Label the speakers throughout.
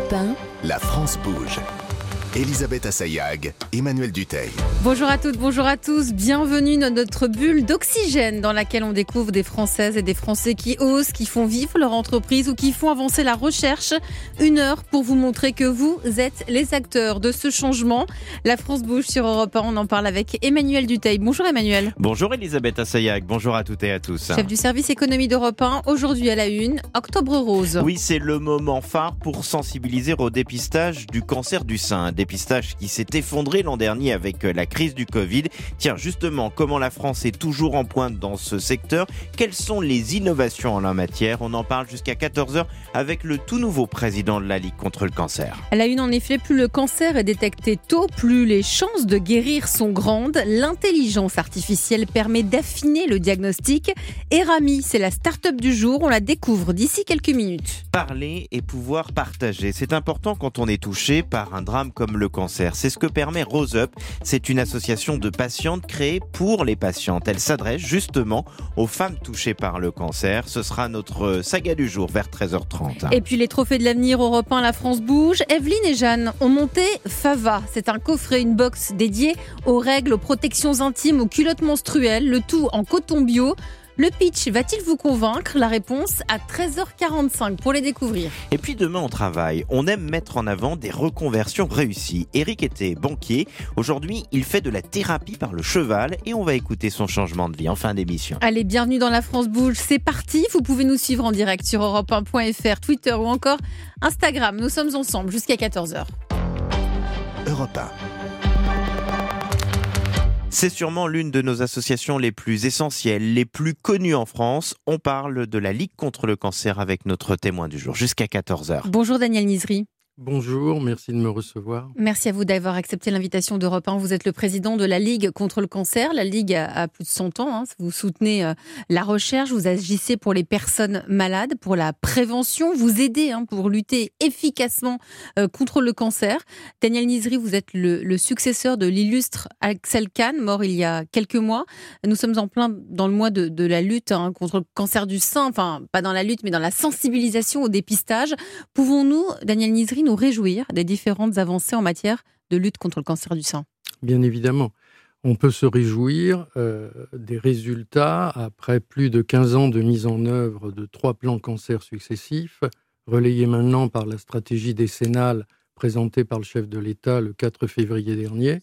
Speaker 1: Europe 1,
Speaker 2: La France bouge. Elisabeth Assayag, Emmanuel Dutheil.
Speaker 3: Bonjour à toutes, bonjour à tous. Bienvenue dans notre bulle d'oxygène dans laquelle on découvre des Françaises et des Français qui osent, qui font vivre leur entreprise ou qui font avancer la recherche. 1 heure pour vous montrer que vous êtes les acteurs de ce changement. La France bouge sur Europe 1. On en parle avec Emmanuel Dutheil. Bonjour Emmanuel.
Speaker 4: Bonjour Elisabeth Assayag, bonjour à toutes et à tous.
Speaker 3: Chef du service économie d'Europe 1. Aujourd'hui à la une, Octobre Rose.
Speaker 4: Oui, c'est le moment phare pour sensibiliser au dépistage du cancer du sein. Un dépistage qui s'est effondré l'an dernier avec la crise du Covid. Tiens, justement, comment la France est toujours en pointe dans ce secteur? Quelles sont les innovations en la matière? On en parle jusqu'à 14h avec le tout nouveau président de la Ligue contre le cancer.
Speaker 3: À la une, en effet, plus le cancer est détecté tôt, plus les chances de guérir sont grandes. L'intelligence artificielle permet d'affiner le diagnostic. Erami, c'est la start-up du jour. On la découvre d'ici quelques minutes.
Speaker 4: Parler et pouvoir partager, c'est important quand on est touché par un drame comme le cancer. C'est ce que permet Rose Up. C'est une association de patientes créée pour les patientes. Elle s'adresse justement aux femmes touchées par le cancer. Ce sera notre saga du jour vers 13h30.
Speaker 3: Et puis les trophées de l'avenir Europe 1, la France bouge. Evelyne et Jeanne ont monté Fava. C'est un coffret, une box dédiée aux règles, aux protections intimes, aux culottes menstruelles, le tout en coton bio. Le pitch va-t-il vous convaincre? La réponse à 13h45 pour les découvrir.
Speaker 4: Et puis demain on travaille. On aime mettre en avant des reconversions réussies. Eric était banquier. Aujourd'hui, il fait de la thérapie par le cheval et on va écouter son changement de vie en fin d'émission.
Speaker 3: Allez, bienvenue dans la France bouge. C'est parti. Vous pouvez nous suivre en direct sur europe1.fr, Twitter ou encore Instagram. Nous sommes ensemble jusqu'à 14h.
Speaker 2: Europe 1.
Speaker 4: C'est sûrement l'une de nos associations les plus essentielles, les plus connues en France. On parle de la Ligue contre le cancer avec notre témoin du jour, jusqu'à 14h.
Speaker 3: Bonjour Daniel Nizri.
Speaker 5: Bonjour, merci de me recevoir.
Speaker 3: Merci à vous d'avoir accepté l'invitation d'Europe 1. Vous êtes le président de la Ligue contre le cancer. La Ligue a plus de 100 ans. Vous soutenez la recherche, vous agissez pour les personnes malades, pour la prévention. Vous aidez pour lutter efficacement contre le cancer. Daniel Nizri, vous êtes le successeur de l'illustre Axel Kahn, mort il y a quelques mois. Nous sommes en plein dans le mois de la lutte contre le cancer du sein. Enfin, pas dans la lutte, mais dans la sensibilisation au dépistage. Pouvons-nous, Daniel Nizri, nous réjouir des différentes avancées en matière de lutte contre le cancer du sein?
Speaker 5: Bien évidemment. On peut se réjouir des résultats après plus de 15 ans de mise en œuvre de 3 plans cancer successifs, relayés maintenant par la stratégie décennale présentée par le chef de l'État le 4 février dernier.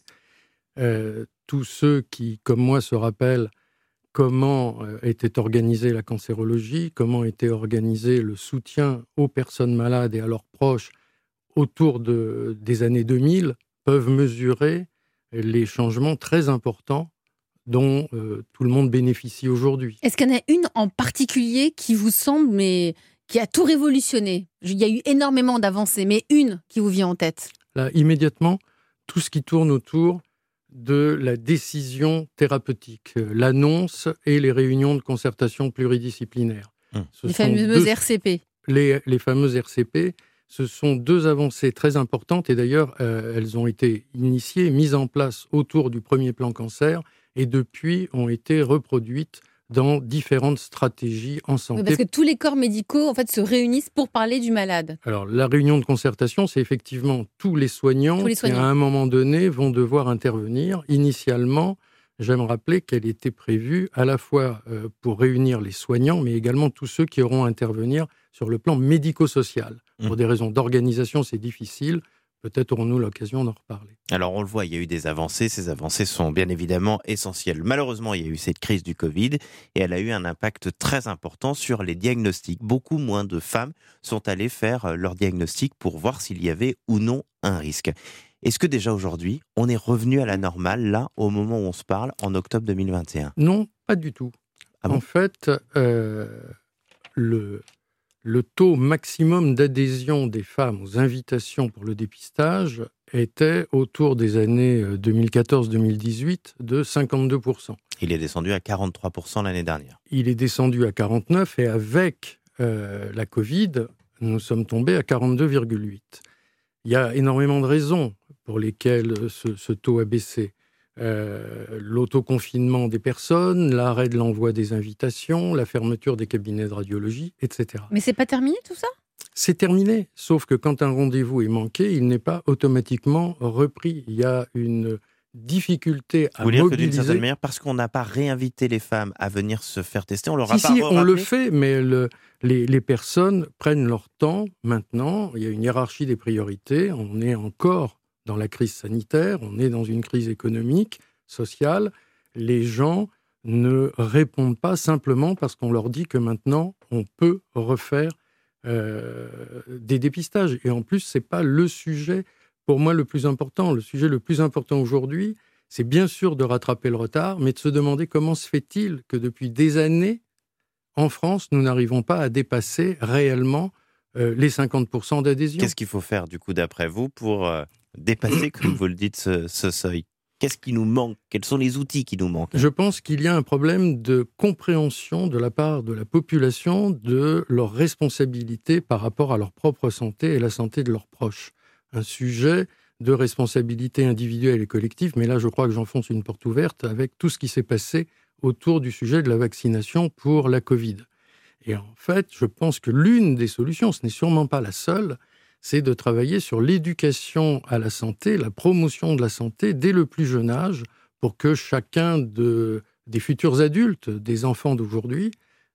Speaker 5: Tous ceux qui, comme moi, se rappellent comment était organisée la cancérologie, comment était organisé le soutien aux personnes malades et à leurs proches autour des années 2000, peuvent mesurer les changements très importants dont tout le monde bénéficie aujourd'hui.
Speaker 3: Est-ce qu'il y en a une en particulier qui vous semble, mais qui a tout révolutionné? Il y a eu énormément d'avancées, mais une qui vous vient en tête?
Speaker 5: Là, immédiatement, tout ce qui tourne autour de la décision thérapeutique, l'annonce et les réunions de concertation pluridisciplinaire.
Speaker 3: Les fameuses RCP.
Speaker 5: Les fameuses RCP, ce sont 2 avancées très importantes et d'ailleurs, elles ont été initiées, mises en place autour du premier plan cancer et depuis ont été reproduites dans différentes stratégies en santé.
Speaker 3: Oui, parce que tous les corps médicaux en fait, se réunissent pour parler du malade.
Speaker 5: Alors, la réunion de concertation, c'est effectivement tous les soignants qui, à un moment donné, vont devoir intervenir. Initialement, j'aime rappeler qu'elle était prévue à la fois pour réunir les soignants, mais également tous ceux qui auront à intervenir sur le plan médico-social. Pour des raisons d'organisation, c'est difficile. Peut-être aurons-nous l'occasion d'en reparler.
Speaker 4: Alors on le voit, il y a eu des avancées. Ces avancées sont bien évidemment essentielles. Malheureusement, il y a eu cette crise du Covid et elle a eu un impact très important sur les diagnostics. Beaucoup moins de femmes sont allées faire leur diagnostic pour voir s'il y avait ou non un risque. Est-ce que déjà aujourd'hui, on est revenu à la normale, là, au moment où on se parle, en octobre 2021 ?
Speaker 5: Non, pas du tout.
Speaker 4: Ah bon ?
Speaker 5: En fait, le taux maximum d'adhésion des femmes aux invitations pour le dépistage était autour des années 2014-2018 de 52%.
Speaker 4: Il est descendu à 43% l'année dernière.
Speaker 5: Il est descendu à 49% et avec la Covid, nous sommes tombés à 42,8%. Il y a énormément de raisons pour lesquelles ce taux a baissé. L'autoconfinement des personnes, l'arrêt de l'envoi des invitations, la fermeture des cabinets de radiologie, etc.
Speaker 3: Mais c'est pas terminé tout ça ?
Speaker 5: c'est terminé. Sauf que quand un rendez-vous est manqué, il n'est pas automatiquement repris. Il y a une difficulté à mobiliser. Vous voulez dire que d'une certaine
Speaker 4: manière, parce qu'on n'a pas réinvité les femmes à venir se faire tester, on leur a pas
Speaker 5: Si, on le fait, mais les personnes prennent leur temps maintenant. Il y a une hiérarchie des priorités. On est encore dans la crise sanitaire, on est dans une crise économique, sociale. Les gens ne répondent pas simplement parce qu'on leur dit que maintenant, on peut refaire des dépistages. Et en plus, ce n'est pas le sujet, pour moi, le plus important. Le sujet le plus important aujourd'hui, c'est bien sûr de rattraper le retard, mais de se demander comment se fait-il que depuis des années, en France, nous n'arrivons pas à dépasser réellement les 50% d'adhésion.
Speaker 4: Qu'est-ce qu'il faut faire, du coup, d'après vous, pour dépasser, comme vous le dites, ce seuil ? Qu'est-ce qui nous manque ? Quels sont les outils qui nous manquent ?
Speaker 5: Je pense qu'il y a un problème de compréhension de la part de la population de leurs responsabilités par rapport à leur propre santé et la santé de leurs proches. Un sujet de responsabilité individuelle et collective, mais là je crois que j'enfonce une porte ouverte avec tout ce qui s'est passé autour du sujet de la vaccination pour la Covid. Et en fait, je pense que l'une des solutions, ce n'est sûrement pas la seule, c'est de travailler sur l'éducation à la santé, la promotion de la santé dès le plus jeune âge, pour que chacun des futurs adultes, des enfants d'aujourd'hui,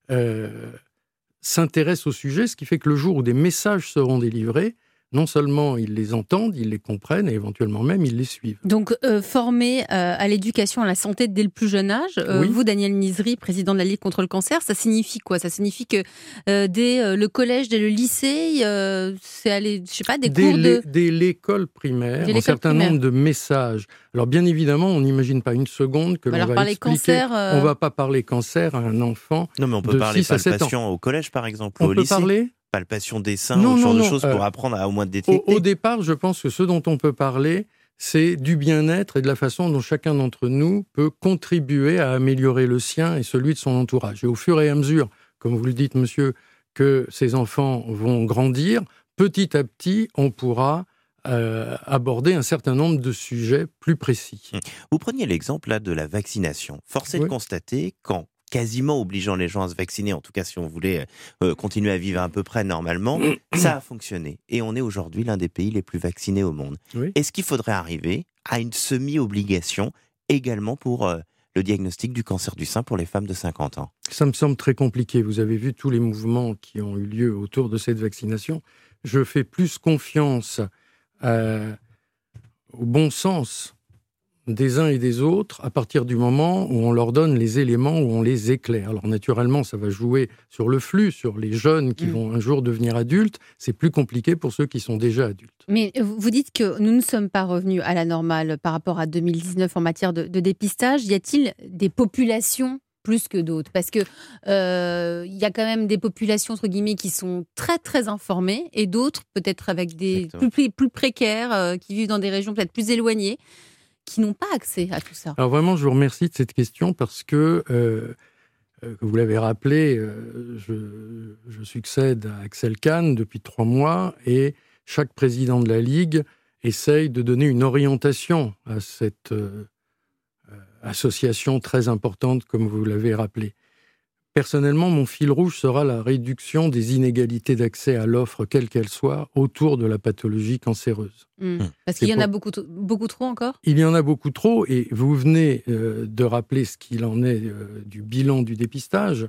Speaker 5: s'intéresse au sujet, ce qui fait que le jour où des messages seront délivrés, non seulement ils les entendent, ils les comprennent et éventuellement même ils les suivent.
Speaker 3: Donc former à l'éducation à la santé dès le plus jeune âge,
Speaker 5: oui.
Speaker 3: Vous, Daniel Nizri, président de la Ligue contre le cancer, ça signifie quoi ? Ça signifie que dès le collège, dès le lycée, c'est aller, je sais pas, des cours de...
Speaker 5: Dès l'école primaire, un certain nombre de messages. Alors bien évidemment, on n'imagine pas une seconde que l'on va expliquer.
Speaker 3: Cancer,
Speaker 5: on ne va pas parler cancer à un enfant.
Speaker 4: Non, mais on peut parler palpation au collège, par exemple, ou au lycée.
Speaker 5: On peut parler
Speaker 4: palpation des seins, ou ce genre de choses pour apprendre à au moins détecter.
Speaker 5: Au départ, je pense que ce dont on peut parler, c'est du bien-être et de la façon dont chacun d'entre nous peut contribuer à améliorer le sien et celui de son entourage. Et au fur et à mesure, comme vous le dites, monsieur, que ces enfants vont grandir, petit à petit, on pourra aborder un certain nombre de sujets plus précis.
Speaker 4: Vous preniez l'exemple là de la vaccination. Force est de constater qu'en quasiment obligeant les gens à se vacciner, en tout cas si on voulait continuer à vivre à peu près normalement, ça a fonctionné. Et on est aujourd'hui l'un des pays les plus vaccinés au monde. Oui. Est-ce qu'il faudrait arriver à une semi-obligation également pour le diagnostic du cancer du sein pour les femmes de 50 ans ?
Speaker 5: Ça me semble très compliqué. Vous avez vu tous les mouvements qui ont eu lieu autour de cette vaccination. Je fais plus confiance au bon sens des uns et des autres à partir du moment où on leur donne les éléments, où on les éclaire. Alors naturellement, ça va jouer sur le flux, sur les jeunes qui vont un jour devenir adultes. C'est plus compliqué pour ceux qui sont déjà adultes.
Speaker 3: Mais vous dites que nous ne sommes pas revenus à la normale par rapport à 2019 en matière de dépistage. Y a-t-il des populations plus que d'autres ? Parce que y a quand même des populations, entre guillemets, qui sont très, très informées et d'autres, peut-être avec des plus précaires, qui vivent dans des régions peut-être plus éloignées, qui n'ont pas accès à tout ça.
Speaker 5: Alors vraiment, je vous remercie de cette question parce que, vous l'avez rappelé, je succède à Axel Kahn depuis 3 mois et chaque président de la Ligue essaye de donner une orientation à cette association très importante, comme vous l'avez rappelé. Personnellement, mon fil rouge sera la réduction des inégalités d'accès à l'offre, quelle qu'elle soit, autour de la pathologie cancéreuse.
Speaker 3: Parce qu'il y en a beaucoup trop encore ?
Speaker 5: Il y en a beaucoup trop, et vous venez de rappeler ce qu'il en est du bilan du dépistage.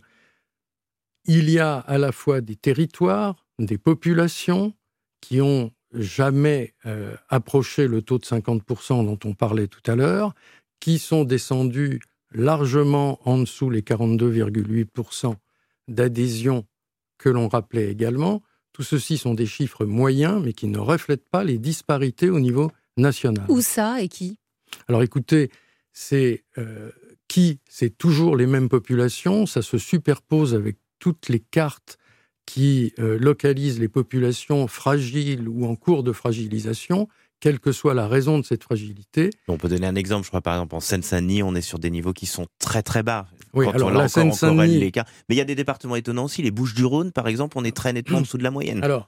Speaker 5: Il y a à la fois des territoires, des populations qui ont jamais approché le taux de 50% dont on parlait tout à l'heure, qui sont descendus largement en dessous les 42,8% d'adhésion que l'on rappelait également. Tout ceci sont des chiffres moyens, mais qui ne reflètent pas les disparités au niveau national.
Speaker 3: Où ça et qui ?
Speaker 5: Alors écoutez, c'est toujours les mêmes populations, ça se superpose avec toutes les cartes qui localisent les populations fragiles ou en cours de fragilisation, quelle que soit la raison de cette fragilité.
Speaker 4: On peut donner un exemple, je crois par exemple en Seine-Saint-Denis, on est sur des niveaux qui sont très très bas.
Speaker 5: Oui,
Speaker 4: quand
Speaker 5: alors
Speaker 4: on
Speaker 5: la Seine-Saint-Denis...
Speaker 4: les cas. Mais il y a des départements étonnants aussi, les Bouches-du-Rhône par exemple, on est très nettement en dessous de la moyenne.
Speaker 5: Alors,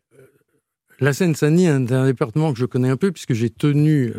Speaker 5: la Seine-Saint-Denis est un département que je connais un peu puisque j'ai tenu,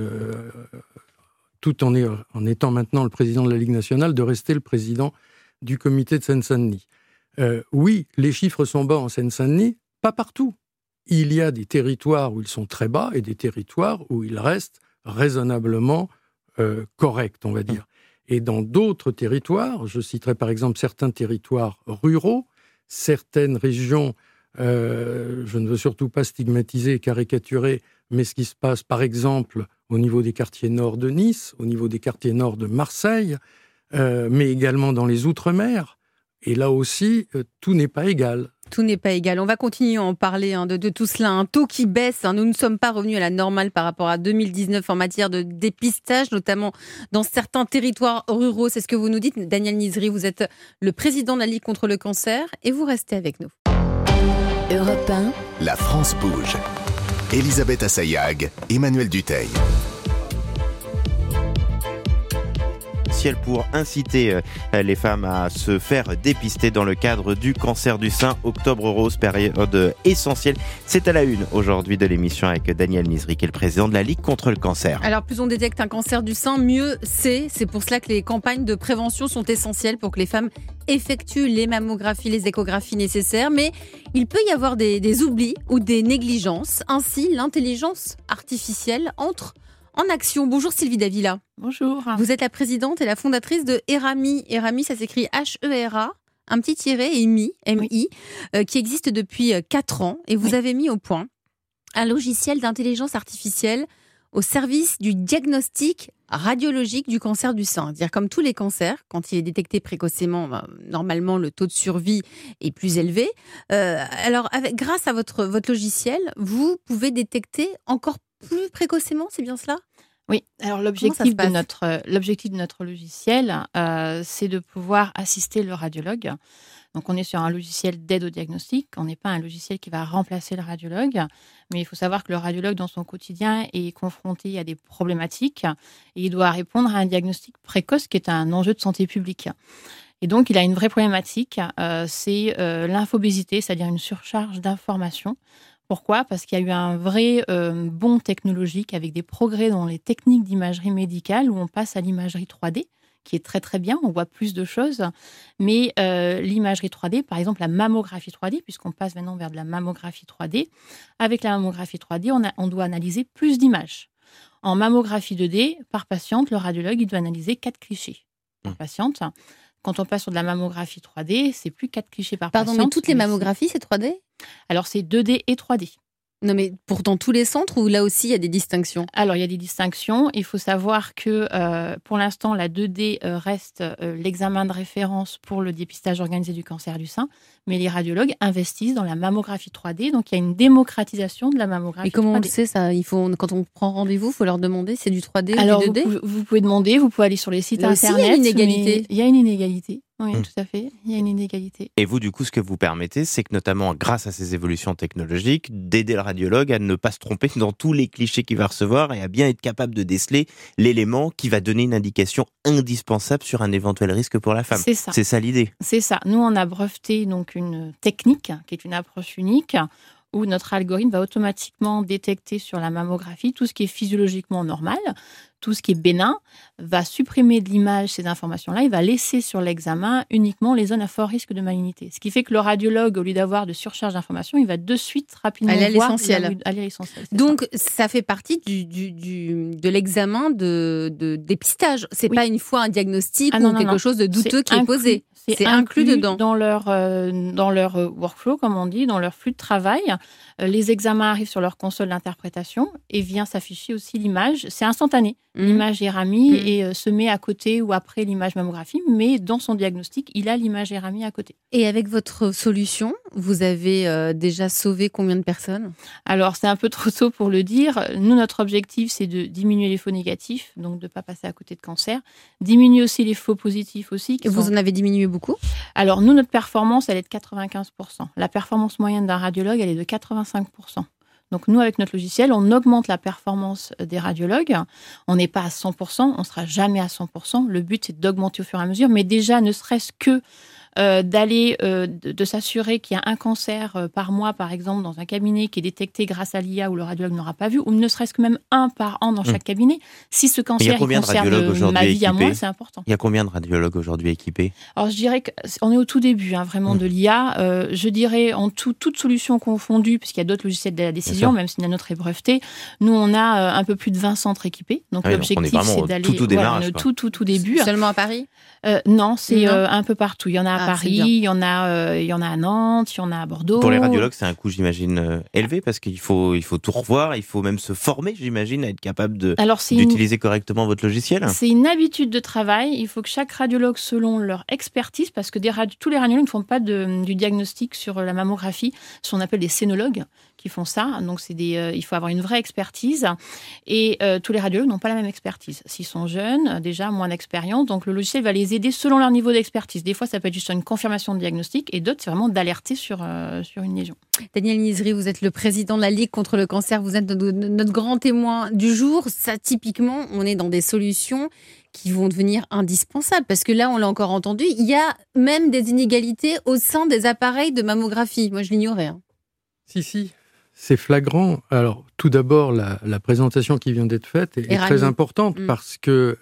Speaker 5: tout en étant maintenant le président de la Ligue nationale, de rester le président du comité de Seine-Saint-Denis. Oui, les chiffres sont bas en Seine-Saint-Denis, pas partout. Il y a des territoires où ils sont très bas et des territoires où ils restent raisonnablement corrects, on va dire. Et dans d'autres territoires, je citerai par exemple certains territoires ruraux, certaines régions, je ne veux surtout pas stigmatiser et caricaturer, mais ce qui se passe par exemple au niveau des quartiers nord de Nice, au niveau des quartiers nord de Marseille, mais également dans les Outre-mer. Et là aussi, tout n'est pas égal.
Speaker 3: Tout n'est pas égal. On va continuer à en parler de tout cela. Un taux qui baisse. Nous ne sommes pas revenus à la normale par rapport à 2019 en matière de dépistage, notamment dans certains territoires ruraux. C'est ce que vous nous dites. Daniel Nizri, vous êtes le président de la Ligue contre le cancer et vous restez avec nous.
Speaker 2: Europe 1. La France bouge. Elisabeth Assayag, Emmanuel Dutheil.
Speaker 4: Pour inciter les femmes à se faire dépister dans le cadre du cancer du sein. Octobre rose, période essentielle. C'est à la une aujourd'hui de l'émission avec Daniel Nizri, qui est le président de la Ligue contre le cancer.
Speaker 3: Alors, plus on détecte un cancer du sein, mieux c'est. C'est pour cela que les campagnes de prévention sont essentielles pour que les femmes effectuent les mammographies, les échographies nécessaires. Mais il peut y avoir des oublis ou des négligences. Ainsi, l'intelligence artificielle entre en action. Bonjour Sylvie Davila.
Speaker 1: Bonjour.
Speaker 3: Vous êtes la présidente et la fondatrice de Herami. Herami, ça s'écrit H-E-R-A, un petit tiret et MI, M-I, qui existe depuis 4 ans. Et vous avez mis au point un logiciel d'intelligence artificielle au service du diagnostic radiologique du cancer du sein. C'est-à-dire comme tous les cancers, quand il est détecté précocement, normalement le taux de survie est plus élevé. Alors grâce à votre logiciel, vous pouvez détecter encore plus précocement, c'est bien cela ?
Speaker 1: Oui, alors l'objectif de notre logiciel, c'est de pouvoir assister le radiologue. Donc on est sur un logiciel d'aide au diagnostic, on n'est pas un logiciel qui va remplacer le radiologue, mais il faut savoir que le radiologue dans son quotidien est confronté à des problématiques et il doit répondre à un diagnostic précoce qui est un enjeu de santé publique. Et donc il a une vraie problématique, c'est l'infobésité, c'est-à-dire une surcharge d'informations. Pourquoi ? Parce qu'il y a eu un vrai bond technologique avec des progrès dans les techniques d'imagerie médicale où on passe à l'imagerie 3D, qui est très très bien, on voit plus de choses. Mais l'imagerie 3D, par exemple la mammographie 3D, puisqu'on passe maintenant vers de la mammographie 3D, avec la mammographie 3D, on doit analyser plus d'images. En mammographie 2D, par patiente, le radiologue il doit analyser 4 clichés par patiente. Quand on passe sur de la mammographie 3D, c'est plus 4 clichés par patiente.
Speaker 3: Pardon, mais toutes les mammographies, c'est 3D ?
Speaker 1: Alors, c'est 2D et 3D.
Speaker 3: Non, mais dans tous les centres ou là aussi, il y a des distinctions ?
Speaker 1: Alors, il y a des distinctions. Il faut savoir que, pour l'instant, la 2D reste l'examen de référence pour le dépistage organisé du cancer du sein. Mais les radiologues investissent dans la mammographie 3D. Donc, il y a une démocratisation de la mammographie 3D. Et
Speaker 3: comment on le sait, ça ? Quand on prend rendez-vous, il faut leur demander, c'est du 3D
Speaker 1: alors,
Speaker 3: ou du 2D ?
Speaker 1: Vous pouvez demander, vous pouvez aller sur les sites
Speaker 3: là
Speaker 1: Internet.
Speaker 3: Aussi, il y a une inégalité.
Speaker 1: Il y a une inégalité. Oui, tout à fait. Il y a une inégalité.
Speaker 4: Et vous, du coup, ce que vous permettez, c'est que notamment grâce à ces évolutions technologiques, d'aider le radiologue à ne pas se tromper dans tous les clichés qu'il va recevoir et à bien être capable de déceler l'élément qui va donner une indication indispensable sur un éventuel risque pour la femme.
Speaker 1: C'est ça.
Speaker 4: C'est ça l'idée.
Speaker 1: C'est ça. Nous, on a breveté donc une technique qui est une approche unique où notre algorithme va automatiquement détecter sur la mammographie tout ce qui est physiologiquement normal, tout ce qui est bénin, va supprimer de l'image ces informations-là, il va laisser sur l'examen uniquement les zones à fort risque de malignité. Ce qui fait que le radiologue, au lieu d'avoir de surcharge d'informations, il va de suite rapidement
Speaker 3: aller à
Speaker 1: voir
Speaker 3: l'essentiel.
Speaker 1: Aller à l'essentiel.
Speaker 3: Donc, ça fait partie de l'examen de dépistage. C'est pas une fois un diagnostic ou quelque chose de douteux qui est posé. C'est inclus dedans.
Speaker 1: Dans leur workflow, comme on dit, dans leur flux de travail. Les examens arrivent sur leur console d'interprétation et vient s'afficher aussi l'image. C'est instantané. L'image Herami et se met à côté ou après l'image mammographie, mais dans son diagnostic, il a l'image Herami à côté.
Speaker 3: Et avec votre solution, vous avez déjà sauvé combien de personnes ?
Speaker 1: Alors, c'est un peu trop tôt pour le dire. Nous, notre objectif, c'est de diminuer les faux négatifs, donc de ne pas passer à côté de cancer. Diminuer aussi les faux positifs aussi.
Speaker 3: Vous en avez diminué beaucoup ?
Speaker 1: Alors, nous, notre performance, elle est de 95%. La performance moyenne d'un radiologue, elle est de 85%. Donc nous, avec notre logiciel, on augmente la performance des radiologues. On n'est pas à 100%, on ne sera jamais à 100%. Le but, c'est d'augmenter au fur et à mesure. Mais déjà, ne serait-ce que de s'assurer qu'il y a un cancer par mois, par exemple, dans un cabinet qui est détecté grâce à l'IA où le radiologue n'aura pas vu, ou ne serait-ce que même un par an dans chaque cabinet. Si ce cancer concerne ma vie à moi, c'est important.
Speaker 4: Il y a combien de radiologues aujourd'hui équipés ?
Speaker 1: Alors, je dirais qu'on est au tout début, vraiment, de l'IA. Je dirais, en toute solution confondue, puisqu'il y a d'autres logiciels de la décision, même si la nôtre est brevetée, nous, on a un peu plus de 20 centres équipés. Donc, l'objectif, c'est d'aller tout début.
Speaker 3: Seulement à Paris ?
Speaker 1: Non, c'est un peu partout. Il y en a à Paris, il y en a à Nantes, il y en a à Bordeaux.
Speaker 4: Pour les radiologues, c'est un coût, j'imagine, élevé, parce qu'il faut tout revoir, il faut même se former, j'imagine, à être capable d'utiliser correctement votre logiciel.
Speaker 1: C'est une habitude de travail. Il faut que chaque radiologue, selon leur expertise, parce que tous les radiologues ne font pas du diagnostic sur la mammographie, ce qu'on appelle des scénologues qui font ça. Donc, il faut avoir une vraie expertise. Et tous les radiologues n'ont pas la même expertise. S'ils sont jeunes, déjà, moins d'expérience. Donc, le logiciel va les aider selon leur niveau d'expertise. Des fois, ça peut être juste une confirmation de diagnostic. Et d'autres, c'est vraiment d'alerter sur une lésion.
Speaker 3: Daniel Nizri, vous êtes le président de la Ligue contre le cancer. Vous êtes notre grand témoin du jour. Ça, typiquement, on est dans des solutions qui vont devenir indispensables. Parce que là, on l'a encore entendu, il y a même des inégalités au sein des appareils de mammographie. Moi, je l'ignorais.
Speaker 5: Si. C'est flagrant. Alors, tout d'abord, la présentation qui vient d'être faite est très importante parce que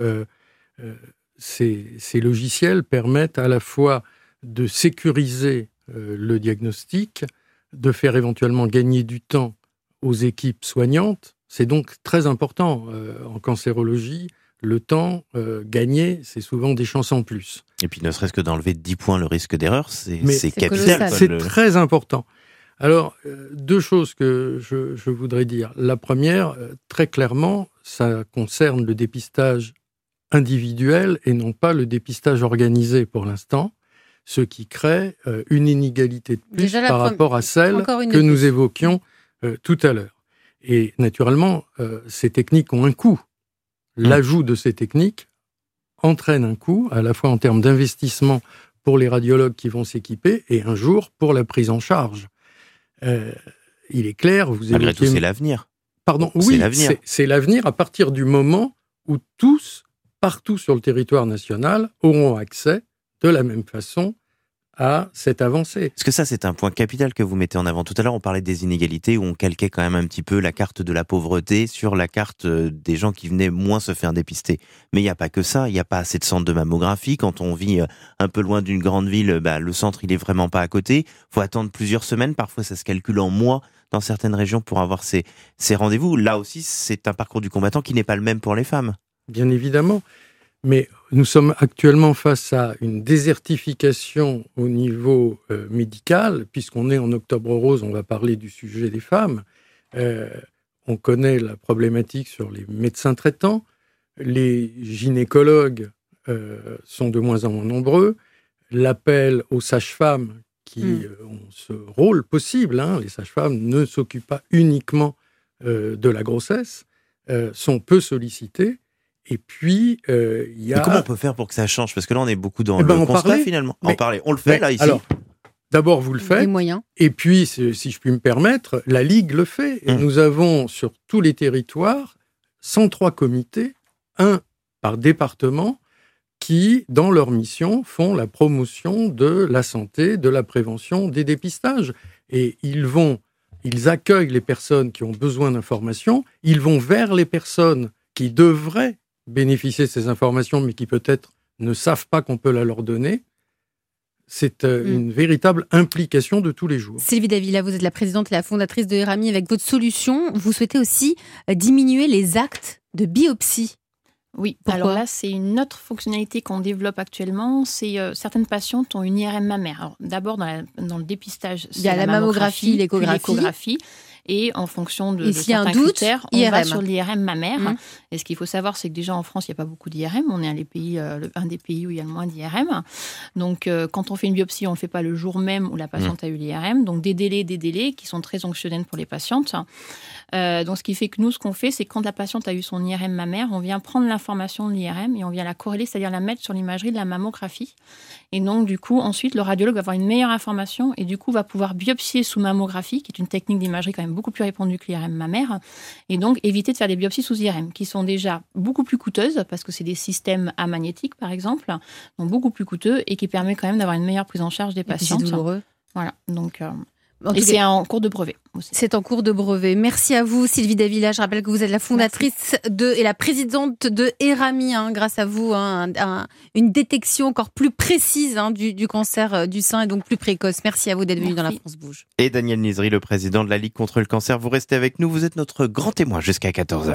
Speaker 5: ces logiciels permettent à la fois de sécuriser le diagnostic, de faire éventuellement gagner du temps aux équipes soignantes. C'est donc très important en cancérologie. Le temps gagné, c'est souvent des chances en plus.
Speaker 4: Et puis, ne serait-ce que d'enlever de 10 points le risque d'erreur, c'est
Speaker 5: capital. C'est très important. Alors, deux choses que je voudrais dire. La première, très clairement, ça concerne le dépistage individuel et non pas le dépistage organisé pour l'instant, ce qui crée une inégalité de plus par rapport à celle que nous évoquions tout à l'heure. Et naturellement, ces techniques ont un coût. L'ajout de ces techniques entraîne un coût, à la fois en termes d'investissement pour les radiologues qui vont s'équiper et un jour pour la prise en charge. Il est clair, vous
Speaker 4: malgré tout, c'est l'avenir.
Speaker 5: Pardon, oui, c'est l'avenir à partir du moment où tous, partout sur le territoire national, auront accès de la même façon à cette avancée.
Speaker 4: Parce que ça, c'est un point capital que vous mettez en avant. Tout à l'heure, on parlait des inégalités, où on calquait quand même un petit peu la carte de la pauvreté sur la carte des gens qui venaient moins se faire dépister. Mais il n'y a pas que ça, il n'y a pas assez de centres de mammographie. Quand on vit un peu loin d'une grande ville, le centre, il est vraiment pas à côté. Il faut attendre plusieurs semaines, parfois ça se calcule en mois dans certaines régions pour avoir ces rendez-vous. Là aussi, c'est un parcours du combattant qui n'est pas le même pour les femmes.
Speaker 5: Bien évidemment. Mais nous sommes actuellement face à une désertification au niveau médical, puisqu'on est en Octobre Rose, on va parler du sujet des femmes. On connaît la problématique sur les médecins traitants, les gynécologues sont de moins en moins nombreux, l'appel aux sages-femmes qui ont ce rôle possible, les sages-femmes ne s'occupent pas uniquement de la grossesse, sont peu sollicitées. Et puis, il y a...
Speaker 4: Mais comment on peut faire pour que ça change ? Parce que là, on est beaucoup dans le constat, finalement. En parler. On le fait, là, ici.
Speaker 5: Alors, d'abord, vous le faites.
Speaker 3: Des moyens.
Speaker 5: Et puis, si je puis me permettre, la Ligue le fait. Et nous avons, sur tous les territoires, 103 comités, un par département, qui, dans leur mission, font la promotion de la santé, de la prévention, des dépistages. Et ils accueillent les personnes qui ont besoin d'informations, ils vont vers les personnes qui devraient bénéficier de ces informations, mais qui peut-être ne savent pas qu'on peut la leur donner. C'est une véritable implication de tous les jours.
Speaker 3: Sylvie Davila, vous êtes la présidente et la fondatrice de Erami. Avec votre solution, vous souhaitez aussi diminuer les actes de biopsie.
Speaker 1: Oui,
Speaker 3: pourquoi ?
Speaker 1: Alors là, c'est une autre fonctionnalité qu'on développe actuellement. C'est certaines patientes ont une IRM mammaire. Alors, d'abord, dans le dépistage,
Speaker 3: il y a la mammographie, l'échographie.
Speaker 1: Et en fonction de
Speaker 3: s'il y a
Speaker 1: certains
Speaker 3: un doute,
Speaker 1: critères, on va sur l'IRM mammaire. Et ce qu'il faut savoir, c'est que déjà en France, il n'y a pas beaucoup d'IRM. On est un des pays où il y a le moins d'IRM. Donc, quand on fait une biopsie, on ne le fait pas le jour même où la patiente a eu l'IRM. Donc, des délais qui sont très anxiogènes pour les patientes. Donc, ce qui fait que nous, ce qu'on fait, c'est quand la patiente a eu son IRM mammaire, on vient prendre l'information de l'IRM et on vient la corréler, c'est-à-dire la mettre sur l'imagerie de la mammographie. Et donc, du coup, ensuite, le radiologue va avoir une meilleure information et du coup, va pouvoir biopsier sous mammographie, qui est une technique d'imagerie quand même beaucoup plus répandu que l'IRM mammaire. Et donc, éviter de faire des biopsies sous IRM, qui sont déjà beaucoup plus coûteuses, parce que c'est des systèmes amagnétiques, par exemple, donc beaucoup plus coûteux, et qui permet quand même d'avoir une meilleure prise en charge des patientes.
Speaker 3: C'est douloureux.
Speaker 1: Voilà, donc... Et c'est en cours de brevet aussi.
Speaker 3: C'est en cours de brevet. Merci à vous, Sylvie Davila. Je rappelle que vous êtes la fondatrice et la présidente de Erami. Grâce à vous, une détection encore plus précise du cancer du sein et donc plus précoce. Merci à vous d'être venu dans La France Bouge.
Speaker 4: Et Daniel Nizri, le président de la Ligue contre le cancer. Vous restez avec nous. Vous êtes notre grand témoin jusqu'à 14h.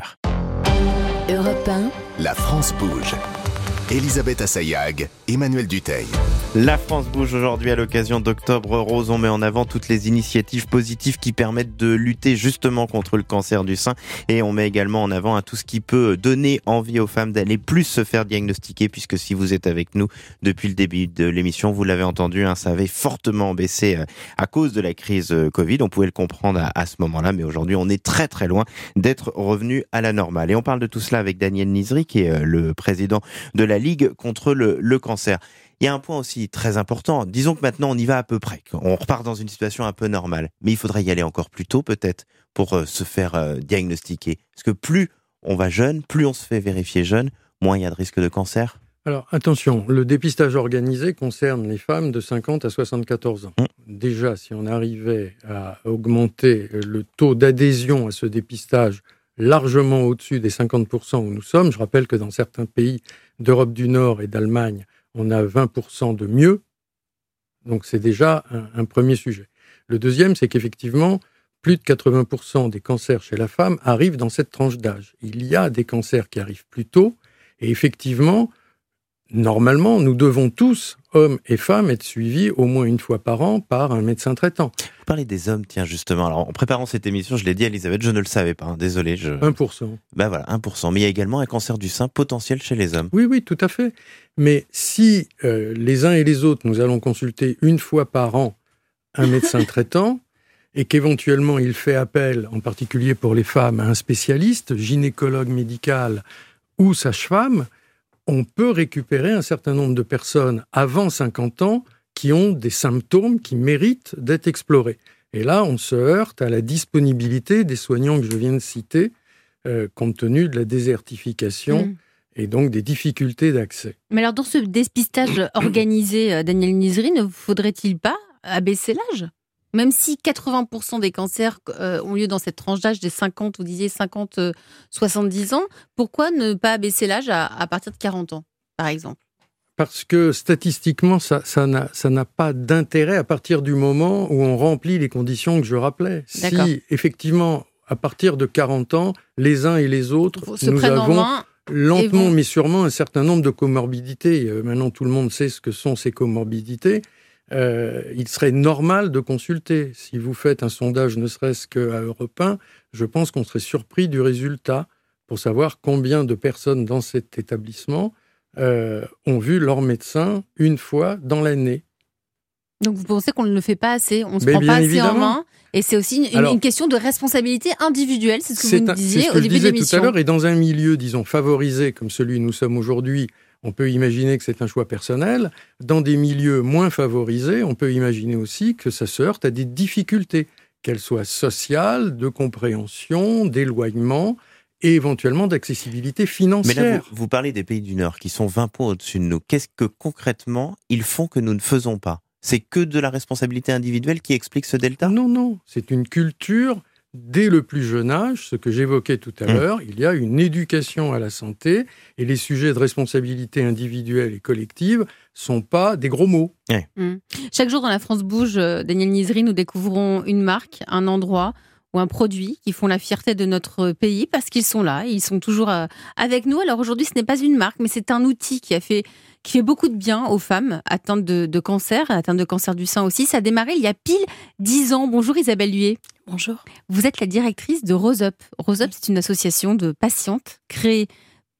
Speaker 2: Europe 1, La France Bouge. Elisabeth Assayag, Emmanuel Dutheil.
Speaker 4: La France bouge aujourd'hui à l'occasion d'Octobre Rose. On met en avant toutes les initiatives positives qui permettent de lutter justement contre le cancer du sein. Et on met également en avant tout ce qui peut donner envie aux femmes d'aller plus se faire diagnostiquer, puisque si vous êtes avec nous depuis le début de l'émission, vous l'avez entendu, ça avait fortement baissé à cause de la crise Covid. On pouvait le comprendre à ce moment-là, mais aujourd'hui on est très très loin d'être revenu à la normale. Et on parle de tout cela avec Daniel Nizri, qui est le président de la Ligue contre le cancer. Il y a un point aussi très important. Disons que maintenant, on y va à peu près. On repart dans une situation un peu normale. Mais il faudrait y aller encore plus tôt, peut-être, pour se faire diagnostiquer. Parce que plus on va jeune, plus on se fait vérifier jeune, moins il y a de risque de cancer.
Speaker 5: Alors, attention, le dépistage organisé concerne les femmes de 50 à 74 ans. Déjà, si on arrivait à augmenter le taux d'adhésion à ce dépistage largement au-dessus des 50% où nous sommes, je rappelle que dans certains pays d'Europe du Nord et d'Allemagne, on a 20% de mieux, donc c'est déjà un premier sujet. Le deuxième, c'est qu'effectivement, plus de 80% des cancers chez la femme arrivent dans cette tranche d'âge. Il y a des cancers qui arrivent plus tôt, et effectivement, normalement, nous devons tous, hommes et femmes, être suivis au moins une fois par an par un médecin traitant.
Speaker 4: Vous parlez des hommes, tiens, justement. Alors, en préparant cette émission, je l'ai dit à Elisabeth, je ne le savais pas, désolé.
Speaker 5: 1%.
Speaker 4: Ben voilà, 1%. Mais il y a également un cancer du sein potentiel chez les hommes.
Speaker 5: Oui, tout à fait. Mais si les uns et les autres, nous allons consulter une fois par an un médecin traitant, et qu'éventuellement il fait appel, en particulier pour les femmes, à un spécialiste, gynécologue médical ou sage-femme, on peut récupérer un certain nombre de personnes avant 50 ans qui ont des symptômes qui méritent d'être explorés. Et là, on se heurte à la disponibilité des soignants que je viens de citer, compte tenu de la désertification et donc des difficultés d'accès.
Speaker 3: Mais alors, dans ce dépistage organisé, Daniel Nizri, ne faudrait-il pas abaisser l'âge ? Même si 80% des cancers ont lieu dans cette tranche d'âge des 50, vous disiez 50-70 ans, pourquoi ne pas abaisser l'âge à partir de 40 ans, par exemple ?
Speaker 5: Parce que statistiquement, ça n'a pas d'intérêt à partir du moment où on remplit les conditions que je rappelais.
Speaker 3: D'accord.
Speaker 5: Si, effectivement, à partir de 40 ans, les uns et les autres, nous avons lentement mais sûrement un certain nombre de comorbidités. Maintenant, tout le monde sait ce que sont ces comorbidités. Il serait normal de consulter. Si vous faites un sondage, ne serait-ce qu'à Europe 1, je pense qu'on serait surpris du résultat pour savoir combien de personnes dans cet établissement ont vu leur médecin une fois dans l'année.
Speaker 3: Donc vous pensez qu'on ne le fait pas assez, on ne se prend pas assez en main, et c'est aussi une question de responsabilité individuelle, c'est ce que vous nous disiez au début de l'émission.
Speaker 5: Tout à l'heure, et dans un milieu, disons, favorisé comme celui où nous sommes aujourd'hui, on peut imaginer que c'est un choix personnel. Dans des milieux moins favorisés, on peut imaginer aussi que ça se heurte à des difficultés, qu'elles soient sociales, de compréhension, d'éloignement et éventuellement d'accessibilité financière.
Speaker 4: Mais là, vous parlez des pays du Nord qui sont 20 points au-dessus de nous. Qu'est-ce que concrètement ils font que nous ne faisons pas ? C'est que de la responsabilité individuelle qui explique ce delta ?
Speaker 5: Non. C'est une culture. Dès le plus jeune âge, ce que j'évoquais tout à l'heure, il y a une éducation à la santé et les sujets de responsabilité individuelle et collective ne sont pas des gros mots.
Speaker 3: Chaque jour dans La France Bouge, Daniel Nizri, nous découvrons une marque, un endroit ou un produit qui font la fierté de notre pays parce qu'ils sont là et ils sont toujours avec nous. Alors aujourd'hui, ce n'est pas une marque, mais c'est un outil qui fait beaucoup de bien aux femmes atteintes de cancer, atteintes de cancer du sein aussi. Ça a démarré il y a pile 10 ans. Bonjour Isabelle Huet.
Speaker 1: Bonjour.
Speaker 3: Vous êtes la directrice de Rose Up. Rose Up, c'est une association de patientes créée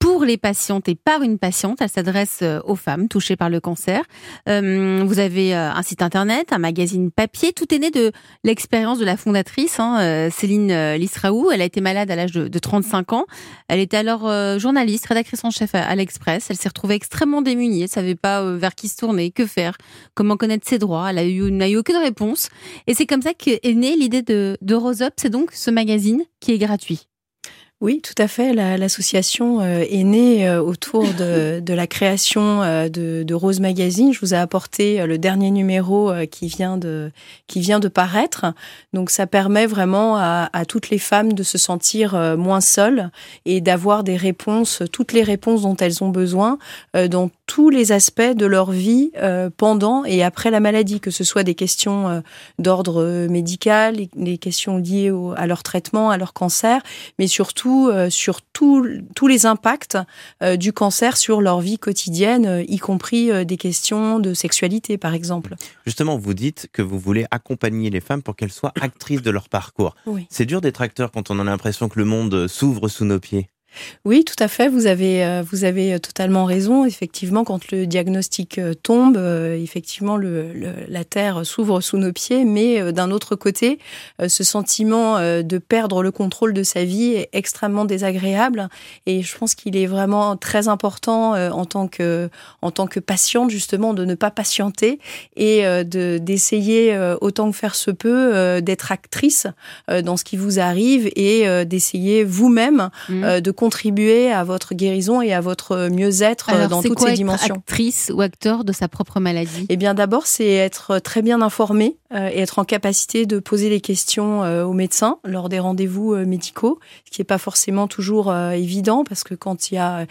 Speaker 3: pour les patientes et par une patiente. Elle s'adresse aux femmes touchées par le cancer. Vous avez un site internet, un magazine papier. Tout est né de l'expérience de la fondatrice, Céline Lisraou. Elle a été malade à l'âge de 35 ans. Elle était alors journaliste, rédactrice en chef à l'Express. Elle s'est retrouvée extrêmement démunie. Elle ne savait pas vers qui se tourner, que faire, comment connaître ses droits. Elle n'a eu aucune réponse. Et c'est comme ça qu'est née l'idée de Rose Up. C'est donc ce magazine qui est gratuit.
Speaker 6: Oui, tout à fait. L'association est née autour de la création de Rose Magazine. Je vous ai apporté le dernier numéro qui vient de paraître. Donc, ça permet vraiment à toutes les femmes de se sentir moins seules et d'avoir des réponses, toutes les réponses dont elles ont besoin dans tous les aspects de leur vie pendant et après la maladie, que ce soit des questions d'ordre médical, les questions liées à leur traitement, à leur cancer, mais surtout sur tous les impacts du cancer sur leur vie quotidienne, y compris des questions de sexualité, par exemple.
Speaker 4: Justement, vous dites que vous voulez accompagner les femmes pour qu'elles soient actrices de leur parcours.
Speaker 6: Oui. C'est
Speaker 4: dur d'être acteur quand on a l'impression que le monde s'ouvre sous nos pieds.
Speaker 6: Oui, tout à fait. Vous avez totalement raison. Effectivement, quand le diagnostic tombe, effectivement, la terre s'ouvre sous nos pieds. Mais d'un autre côté, ce sentiment de perdre le contrôle de sa vie est extrêmement désagréable. Et je pense qu'il est vraiment très important en tant que patiente, justement, de ne pas patienter et d'essayer autant que faire se peut d'être actrice dans ce qui vous arrive et d'essayer vous-même de contribuer à votre guérison et à votre mieux-être.
Speaker 3: Alors,
Speaker 6: dans toutes ces dimensions.
Speaker 3: Être actrice ou acteur de sa propre maladie?
Speaker 6: Eh bien, d'abord, c'est être très bien informé et être en capacité de poser les questions aux médecins lors des rendez-vous médicaux, ce qui n'est pas forcément toujours évident, parce que quand il y a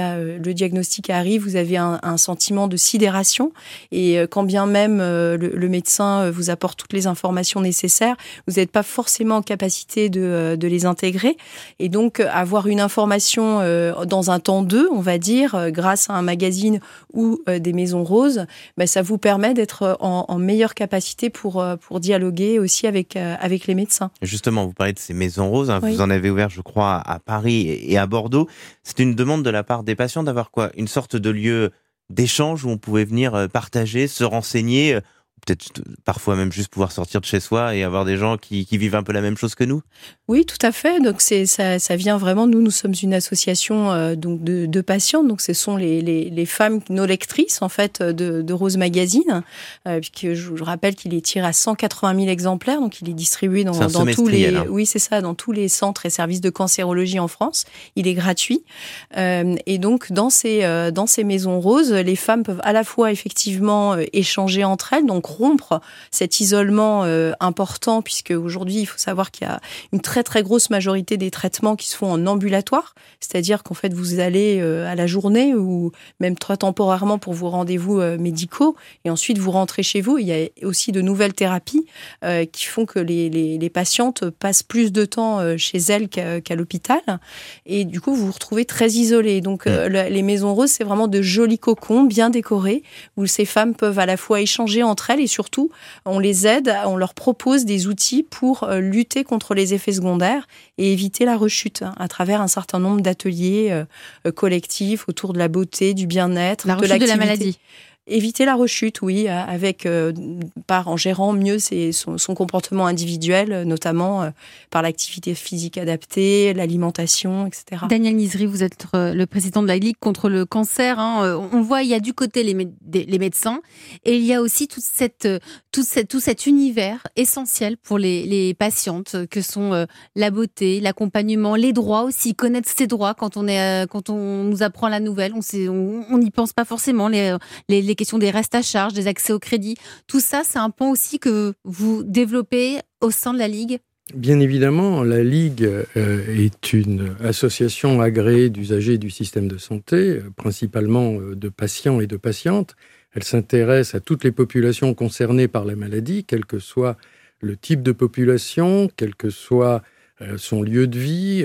Speaker 6: le diagnostic qui arrive, vous avez un sentiment de sidération, et quand bien même le médecin vous apporte toutes les informations nécessaires, vous n'êtes pas forcément en capacité de les intégrer, et donc avoir une information dans un temps 2, on va dire, grâce à un magazine ou des Maisons Roses, ça vous permet d'être en meilleure capacité pour dialoguer aussi avec les médecins.
Speaker 4: Justement, vous parlez de ces Maisons Roses, oui. Vous en avez ouvert, je crois, à Paris et à Bordeaux. C'est une demande de la part des patients d'avoir quoi ? Une sorte de lieu d'échange où on pouvait venir partager, se renseigner, peut-être parfois même juste pouvoir sortir de chez soi et avoir des gens qui vivent un peu la même chose que nous?
Speaker 6: Oui, tout à fait. Donc ça vient vraiment, nous sommes une association donc de patientes, donc ce sont les femmes, nos lectrices en fait de Rose Magazine, puisque je rappelle qu'il est tiré à 180 000 exemplaires, donc il est distribué dans tous les, oui c'est ça, dans tous les centres et services de cancérologie en France. Il est gratuit et donc dans ces Maisons Roses, les femmes peuvent à la fois effectivement échanger entre elles, donc rompre cet isolement important, puisque aujourd'hui il faut savoir qu'il y a une très très grosse majorité des traitements qui se font en ambulatoire, c'est-à-dire qu'en fait vous allez à la journée ou même très temporairement pour vos rendez-vous médicaux et ensuite vous rentrez chez vous. Il y a aussi de nouvelles thérapies qui font que les patientes passent plus de temps chez elles qu'à l'hôpital, et du coup vous vous retrouvez très isolés. Donc les Maisons Roses, c'est vraiment de jolis cocons bien décorés où ces femmes peuvent à la fois échanger entre elles et surtout on les aide, on leur propose des outils pour lutter contre les effets secondaires et éviter la rechute à travers un certain nombre d'ateliers collectifs autour de la beauté, du bien-être,
Speaker 3: de l'activité. De la maladie.
Speaker 6: Éviter la rechute, oui, en gérant mieux son comportement individuel, notamment par l'activité physique adaptée, l'alimentation, etc.
Speaker 3: Daniel Nizri, vous êtes le président de la Ligue contre le cancer. On voit, il y a du côté les médecins et il y a aussi tout cet univers essentiel pour les patientes que sont la beauté, l'accompagnement, les droits aussi, connaître ses droits quand on nous apprend la nouvelle. On n'y pense pas forcément, les questions des restes à charge, des accès au crédit. Tout ça, c'est un point aussi que vous développez au sein de la Ligue?
Speaker 5: Bien évidemment, la Ligue est une association agréée d'usagers du système de santé, principalement de patients et de patientes. Elle s'intéresse à toutes les populations concernées par la maladie, quel que soit le type de population, quel que soit son lieu de vie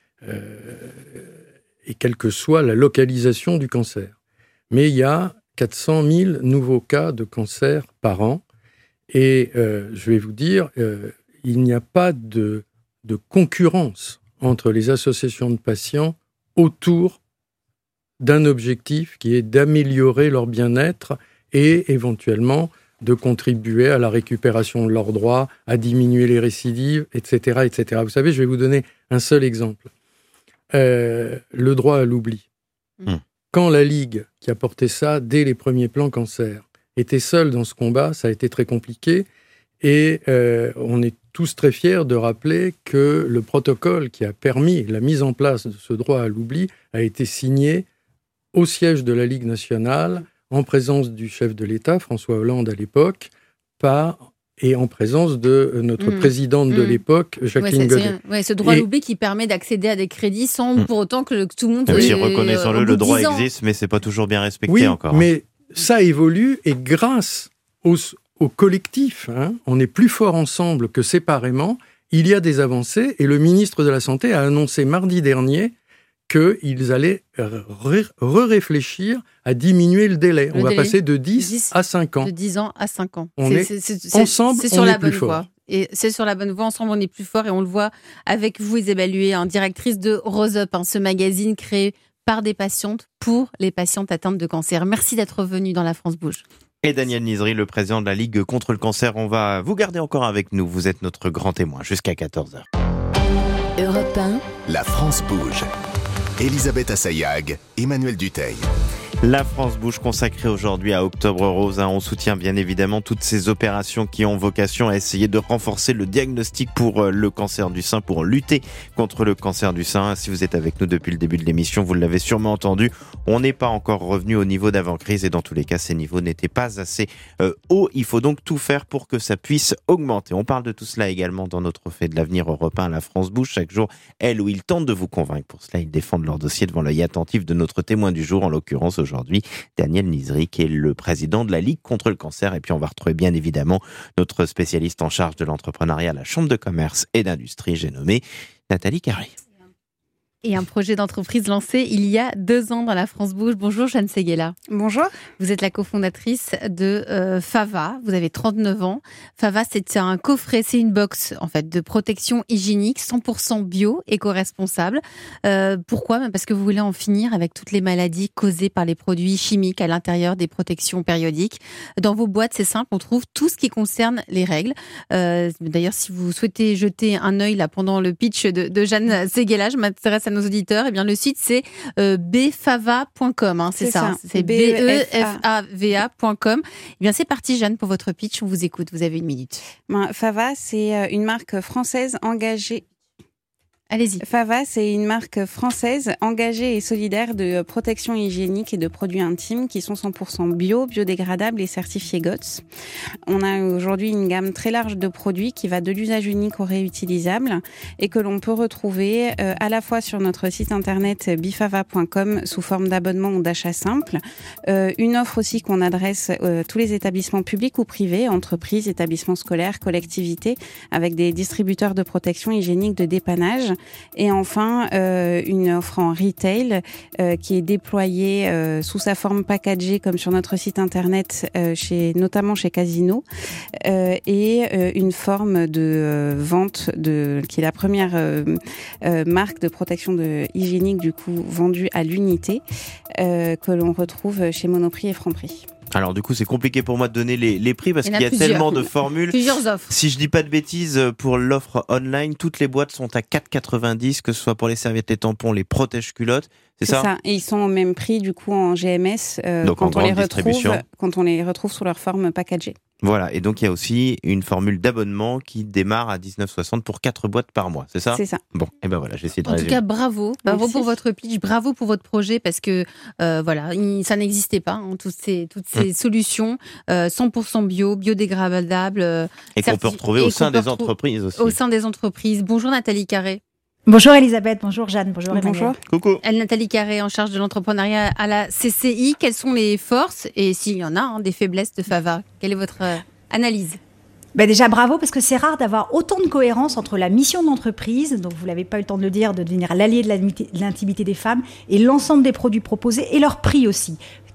Speaker 5: et quelle que soit la localisation du cancer. Mais il y a 400 000 nouveaux cas de cancer par an. Et je vais vous dire, il n'y a pas de concurrence entre les associations de patients autour d'un objectif qui est d'améliorer leur bien-être et éventuellement de contribuer à la récupération de leurs droits, à diminuer les récidives, etc., etc. Vous savez, je vais vous donner un seul exemple. Le droit à l'oubli. Quand la Ligue, qui a porté ça dès les premiers plans cancer, était seule dans ce combat, ça a été très compliqué. Et on est tous très fiers de rappeler que le protocole qui a permis la mise en place de ce droit à l'oubli a été signé au siège de la Ligue nationale, en présence du chef de l'État, François Hollande à l'époque, et en présence de notre présidente de l'époque, Jacqueline Godet.
Speaker 3: Ce droit à l'oubli qui permet d'accéder à des crédits sans pour autant que tout le monde...
Speaker 4: Même si, reconnaissons-le, le droit existe, mais c'est pas toujours bien respecté encore.
Speaker 5: Oui, mais ça évolue, et grâce au collectif, on est plus fort ensemble que séparément, il y a des avancées, et le ministre de la Santé a annoncé mardi dernier qu'ils allaient réfléchir à diminuer le délai. On va passer de 10 à 5 ans.
Speaker 3: De 10 ans à 5 ans.
Speaker 5: Ensemble,
Speaker 3: c'est sur
Speaker 5: on
Speaker 3: la
Speaker 5: est plus
Speaker 3: bonne
Speaker 5: fort.
Speaker 3: voie. Et c'est sur la bonne voie. Ensemble, on est plus fort. Et on le voit avec vous, Isabelle Huet, directrice de Rose Up, ce magazine créé par des patientes pour les patientes atteintes de cancer. Merci d'être venue dans La France Bouge.
Speaker 4: Et Daniel Nizri, le président de la Ligue contre le cancer, on va vous garder encore avec nous. Vous êtes notre grand témoin jusqu'à 14h.
Speaker 2: Europe 1, La France Bouge. Elisabeth Assayag, Emmanuel Dutheil.
Speaker 4: La France Bouge consacrée aujourd'hui à Octobre Rose. On soutient bien évidemment toutes ces opérations qui ont vocation à essayer de renforcer le diagnostic pour le cancer du sein, pour lutter contre le cancer du sein. Si vous êtes avec nous depuis le début de l'émission, vous l'avez sûrement entendu, on n'est pas encore revenu au niveau d'avant-crise et dans tous les cas, ces niveaux n'étaient pas assez hauts. Il faut donc tout faire pour que ça puisse augmenter. On parle de tout cela également dans notre Fait de l'avenir Europe 1, La France Bouge. Chaque jour, elle ou il tente de vous convaincre. Pour cela, ils défendent leur dossier devant l'œil attentif de notre témoin du jour, en l'occurrence aujourd'hui, Daniel Nizri, qui est le président de la Ligue contre le cancer. Et puis on va retrouver bien évidemment notre spécialiste en charge de l'entrepreneuriat à la Chambre de commerce et d'industrie, j'ai nommé Nathalie Carré.
Speaker 3: Et un projet d'entreprise lancé il y a 2 ans dans La France Bouge. Bonjour Jeanne Seguela.
Speaker 7: Bonjour.
Speaker 3: Vous êtes la cofondatrice de Fava. Vous avez 39 ans. Fava, c'est un coffret, c'est une box en fait de protection hygiénique 100% bio, éco-responsable. Pourquoi ? Parce que vous voulez en finir avec toutes les maladies causées par les produits chimiques à l'intérieur des protections périodiques. Dans vos boîtes, c'est simple, on trouve tout ce qui concerne les règles. D'ailleurs, si vous souhaitez jeter un œil là pendant le pitch de Jeanne Seguela, je m'intéresse à nos auditeurs, eh bien le site c'est bfava.com, c'est ça. C'est befava.com. Eh bien c'est parti Jeanne pour votre pitch, on vous écoute, vous avez 1 minute.
Speaker 7: Fava, c'est une marque française engagée.
Speaker 3: Allez-y.
Speaker 7: Fava, c'est une marque française engagée et solidaire de protection hygiénique et de produits intimes qui sont 100% bio, biodégradables et certifiés GOTS. On a aujourd'hui une gamme très large de produits qui va de l'usage unique au réutilisable et que l'on peut retrouver à la fois sur notre site internet bifava.com sous forme d'abonnement ou d'achat simple. Une offre aussi qu'on adresse tous les établissements publics ou privés, entreprises, établissements scolaires, collectivités, avec des distributeurs de protection hygiénique de dépannage. Et enfin, une offre en retail qui est déployée sous sa forme packagée comme sur notre site internet, notamment chez Casino, et une forme de vente qui est la première marque de protection hygiénique du coup vendue à l'unité que l'on retrouve chez Monoprix et Franprix.
Speaker 4: Alors du coup, c'est compliqué pour moi de donner les prix parce qu'il y a tellement de formules.
Speaker 3: Plusieurs offres.
Speaker 4: Si je dis pas de bêtises, pour l'offre online, toutes les boîtes sont à 4,90, que ce soit pour les serviettes, les tampons, les protège-culottes. C'est ça.
Speaker 7: Et ils sont au même prix du coup en GMS quand on les retrouve sous leur forme packagée.
Speaker 4: Voilà, et donc il y a aussi une formule d'abonnement qui démarre à 19,60 pour 4 boîtes par mois, c'est ça ?
Speaker 7: C'est ça.
Speaker 4: Bon, et ben voilà, j'essaie de résumer.
Speaker 3: En tout cas, bravo pour votre pitch, bravo pour votre projet, parce que ça n'existait pas, toutes ces solutions 100% bio, biodégradable.
Speaker 4: Et qu'on peut retrouver au sein des entreprises aussi.
Speaker 3: Au sein des entreprises. Bonjour Nathalie Carré.
Speaker 8: Bonjour Elisabeth, bonjour Jeanne, bonjour Emmanuel.
Speaker 7: Bonjour.
Speaker 4: Coucou.
Speaker 3: Nathalie Carré en charge de l'entrepreneuriat à la CCI. Quelles sont les forces et s'il y en a des faiblesses de Fava ? Quelle est votre analyse ?
Speaker 8: Déjà bravo, parce que c'est rare d'avoir autant de cohérence entre la mission d'entreprise, donc vous n'avez pas eu le temps de le dire, de devenir l'allié de l'intimité des femmes, et l'ensemble des produits proposés et leur prix aussi.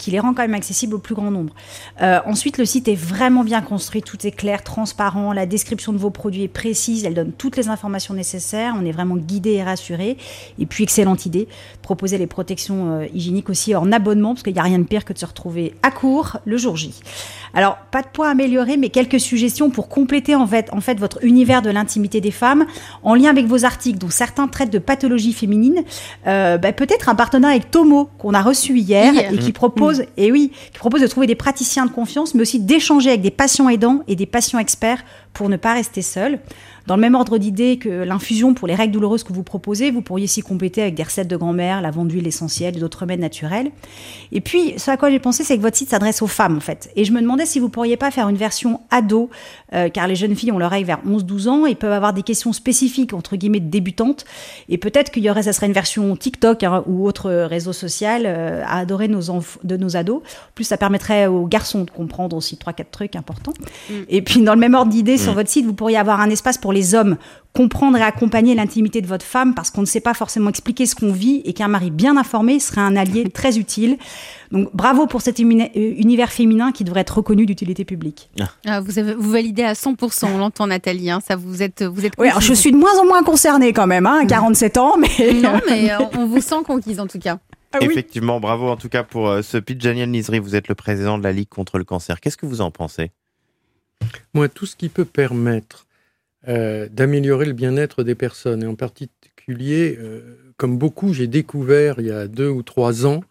Speaker 8: qui les rend quand même accessibles au plus grand nombre. Ensuite, le site est vraiment bien construit, tout est clair, transparent, la description de vos produits est précise, elle donne toutes les informations nécessaires, on est vraiment guidé et rassuré. Et puis, excellente idée, proposer les protections hygiéniques aussi en abonnement, parce qu'il n'y a rien de pire que de se retrouver à court le jour J. Alors, pas de points améliorés, mais quelques suggestions pour compléter en fait votre univers de l'intimité des femmes, en lien avec vos articles, dont certains traitent de pathologie féminine. Peut-être un partenariat avec Tomo, qu'on a reçu hier, et qui propose de trouver des praticiens de confiance, mais aussi d'échanger avec des patients aidants et des patients experts pour ne pas rester seuls. Dans le même ordre d'idée que l'infusion pour les règles douloureuses que vous proposez, vous pourriez s'y compléter avec des recettes de grand-mère, lavande d'huile essentielle et d'autres remèdes naturels. Et puis, ce à quoi j'ai pensé, c'est que votre site s'adresse aux femmes, en fait. Et je me demandais si vous pourriez pas faire une version ado, car les jeunes filles ont leur règle vers 11-12 ans et peuvent avoir des questions spécifiques, entre guillemets, débutantes. Et peut-être ça serait une version TikTok ou autre réseau social à adorer de nos ados. En plus, ça permettrait aux garçons de comprendre aussi 3-4 trucs importants. Et puis, dans le même ordre d'idée, sur votre site, vous pourriez avoir un espace pour les hommes, comprendre et accompagner l'intimité de votre femme, parce qu'on ne sait pas forcément expliquer ce qu'on vit et qu'un mari bien informé serait un allié très utile. Donc bravo pour cet univers féminin qui devrait être reconnu d'utilité publique.
Speaker 3: Vous validez à 100%, on l'entend Nathalie, ça vous êtes
Speaker 8: oui, alors je suis de moins en moins concernée quand même, 47 ans, mais...
Speaker 3: Non, mais on vous sent conquise en tout cas.
Speaker 4: Effectivement, bravo en tout cas pour ce pitch. Daniel Nizri, vous êtes le président de la Ligue contre le cancer. Qu'est-ce que vous en pensez ?
Speaker 5: Moi, tout ce qui peut permettre d'améliorer le bien-être des personnes, et en particulier, comme beaucoup, j'ai découvert il y a 2 ou 3 ans